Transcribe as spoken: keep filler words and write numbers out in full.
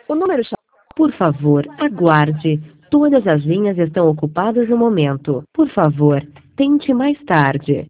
O número cha- Por favor, aguarde. Todas as linhas estão ocupadas no momento. Por favor, tente mais tarde.